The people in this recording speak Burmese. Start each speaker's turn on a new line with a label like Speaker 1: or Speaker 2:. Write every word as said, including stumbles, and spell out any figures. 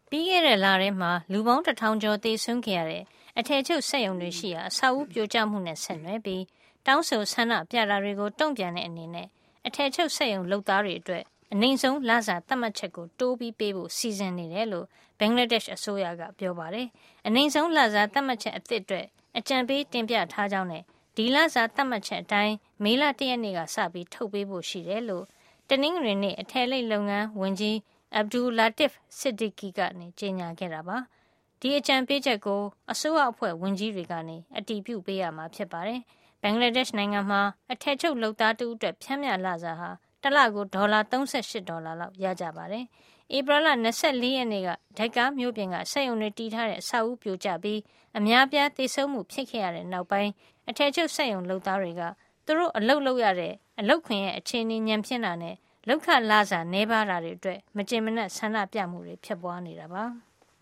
Speaker 1: ပြီးခဲ့တဲ့လထဲမှာလူပေါင်းတစ်ထောင်ကျော်သေဆုံးခဲ့ရတဲ့အထည်ချုပ်စက်ရုံတွေရှိရာအဆောက်အဦပြိုကျမှုနဲ့ဆက်နွယ်ပြီးတောင်းဆိုဆန္ဒပြတာတွေကိုတုံ့ပြန်တဲ့အနေနဲ့အထည်ချုပ်စက်ရုံလုပ်သားတွေအတွက်အနှိမ်ဆုံးလစာသတ်မှတ်ချက်ကိုတိုးပြီးပေးဖို့စီစဉ်နေတယ်လို့ဘင်္ဂလားဒေ့ရှ်အစိုးရကပြောပါတယ်။အနှိမ်ဆုံးလစာသတ်မှတ်ချက်အသစ်အတွက်အကြံပေးတင်ပြထားကြောင်းနဲ့ဒီလစာသတ်မှတ်ချက်အတိုင်းမေလတရက်နေ့ကစပြီးထုတ်ပေးဖို့ရှိတယ်လို့တနင်္ဂနွေနေ့အထည်လိပ်လုပ်ငန်းဝန်ကြီးအဗ်ဒူလာတစ်စစ်ဒီကီကနေကြေညာခဲ့တာပါ။ဒီအကြံပေးချက်ကိုအစိုးရအဖွဲ့ဝန်ကြီးတွေကနေအတည်ပြုပေးရမှာဖြစ်ပါတယ်။ဘင်္ဂလားဒေ့ရှ်နိုင်ငံမှာအထည်ချုပ်လုပ်သားတူအတွက်ဖြန့်မြလစာဟာတလကိုဒေါ်လာ၃၈ဒေါ်လာလောက်ရကြပါတယ်။ဧပြီလ၂၄ရက်နေ့ကဒက်ကာမြို့ပြင်ကစက်ရုံတွေတည်ထားတဲ့အဆောက်အဦပြိုကျပြီးအများပြားသေဆုံးမှုဖြစ်ခဲ့ရတဲ့နောက်ပိုင်းအထည်ချုပ်စက်ရုံလုပ်သားတွေကသူတို့အလုပ်လုပ်ရတဲ့အလုပ်ခွင်ရဲ့အခြေအနေညံပြင်းတာနဲ့လောက်ခလစာနှဲပါတာတွေအတွက်မကျေမနပ်ဆန္ဒပြမှုတွေဖြစ်ပွားနေတာပါ။